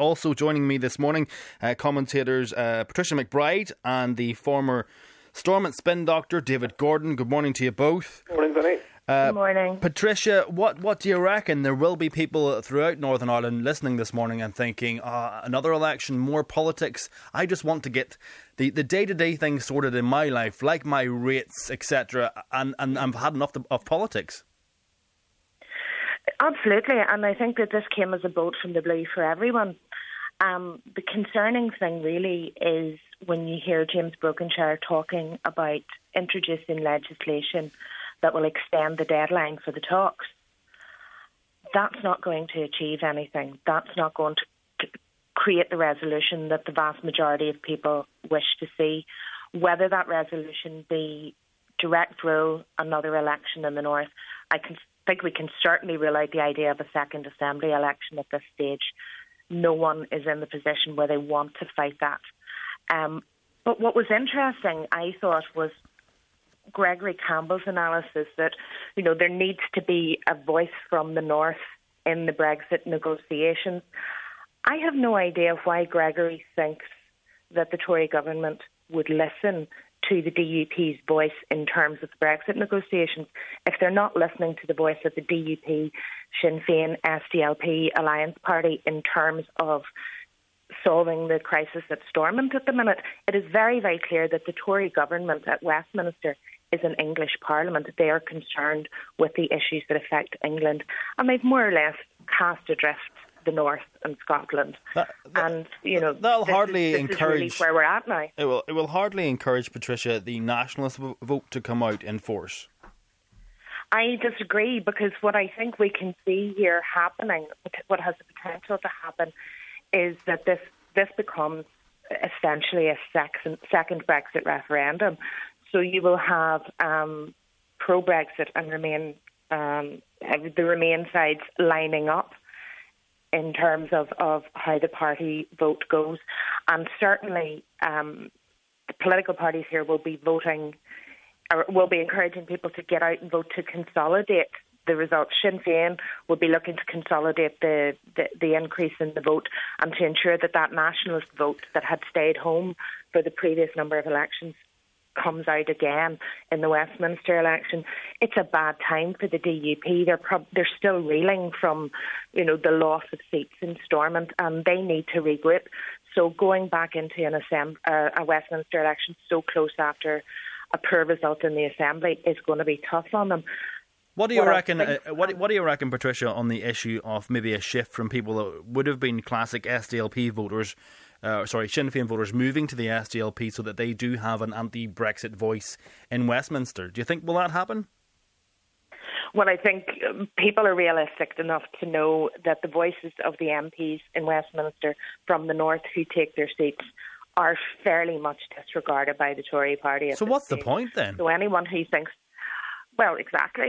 Also joining me this morning, commentators Patricia McBride and the former Stormont spin doctor David Gordon. Good morning to you both. Morning, Vinny. Good morning. Patricia, what do you reckon? There will be people throughout Northern Ireland listening this morning and thinking, another election, more politics. I just want to get the day-to-day things sorted in my life, like my rates, etc., and I've had enough of politics. Absolutely, and I think that this came as a bolt from the blue for everyone. The concerning thing really is when you hear James Brokenshire talking about introducing legislation that will extend the deadline for the talks. That's not going to achieve anything. That's not going to create the resolution that the vast majority of people wish to see. Whether that resolution be direct rule, another election in the north, I think we can certainly rule out the idea of a second assembly election at this stage. No one is in the position where they want to fight that. But what was interesting, I thought, was Gregory Campbell's analysis that, there needs to be a voice from the north in the Brexit negotiations. I have no idea why Gregory thinks that the Tory government would listen to the DUP's voice in terms of the Brexit negotiations if they're not listening to the voice of the DUP, Sinn Féin, SDLP Alliance Party in terms of solving the crisis at Stormont at the minute. It is very, very clear that the Tory government at Westminster is an English parliament. They are concerned with the issues that affect England, and they've more or less cast adrift the North and Scotland. That'll hardly encourage. Is really where we're at now. It will hardly encourage, Patricia, the nationalist vote to come out in force. I disagree, because what I think we can see here happening, what has the potential to happen, is that this becomes essentially a second Brexit referendum. So you will have pro-Brexit and the Remain sides lining up in terms of how the party vote goes. And certainly the political parties here will be voting, or will be encouraging people to get out and vote to consolidate the results. Sinn Féin will be looking to consolidate the increase in the vote and to ensure that nationalist vote that had stayed home for the previous number of elections comes out again in the Westminster election. It's a bad time for the DUP. They're still reeling from, the loss of seats in Stormont, and they need to regroup. So going back into a Westminster election so close after a poor result in the Assembly is going to be tough on them. What do you reckon? What do you reckon, Patricia, on the issue of maybe a shift from people that would have been classic SDLP voters, Sinn Féin voters, moving to the SDLP so that they do have an anti-Brexit voice in Westminster? Do you think will that happen? Well, I think people are realistic enough to know that the voices of the MPs in Westminster from the north who take their seats are fairly much disregarded by the Tory party. So what's the point then? So anyone who thinks, well, exactly.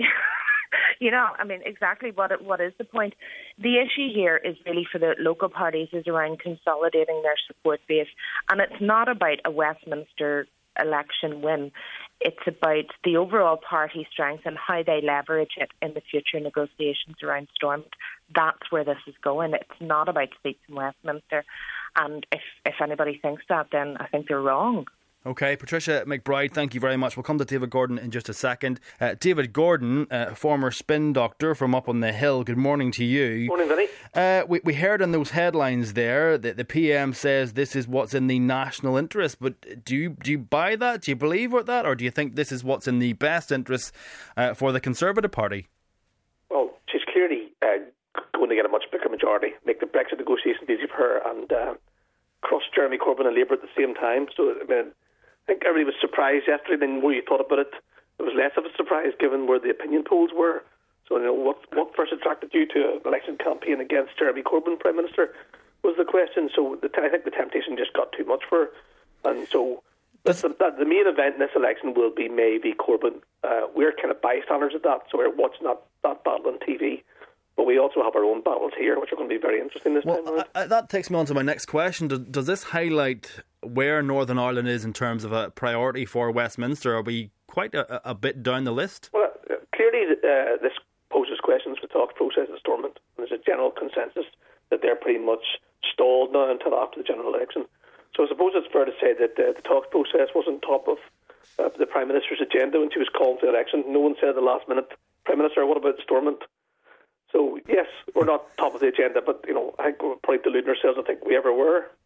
Exactly what is the point? The issue here is really for the local parties is around consolidating their support base. And it's not about a Westminster election win. It's about the overall party strength and how they leverage it in the future negotiations around Stormont. That's where this is going. It's not about seats in Westminster. And if anybody thinks that, then I think they're wrong. OK, Patricia McBride, thank you very much. We'll come to David Gordon in just a second. David Gordon, former spin doctor from up on the hill, good morning to you. Morning, Vinny. We heard in those headlines there that the PM says this is what's in the national interest, but do you buy that? Do you believe that? Or do you think this is what's in the best interest for the Conservative Party? Well, she's clearly going to get a much bigger majority, make the Brexit negotiations easy for her, and crush Jeremy Corbyn and Labour at the same time. So, I think everybody was surprised yesterday. Then, the more you thought about it, it was less of a surprise given where the opinion polls were. So, what first attracted you to an election campaign against Jeremy Corbyn, Prime Minister, was the question. So, I think the temptation just got too much for her. And so, the main event in this election will be May v Corbyn. We're kind of bystanders at that, so we're watching that battle on TV. But we also have our own battles here, which are going to be very interesting this time around. That takes me on to my next question. Does this highlight where Northern Ireland is in terms of a priority for Westminster? Are we quite a bit down the list? Well, clearly this poses questions for the talks process at Stormont. There's a general consensus that they're pretty much stalled now until after the general election. So I suppose it's fair to say that the talks process wasn't top of the Prime Minister's agenda when she was called to election. No one said at the last minute, Prime Minister, what about Stormont? So, yes, we're not top of the agenda, but, I think we're probably deluding ourselves. I think we ever were.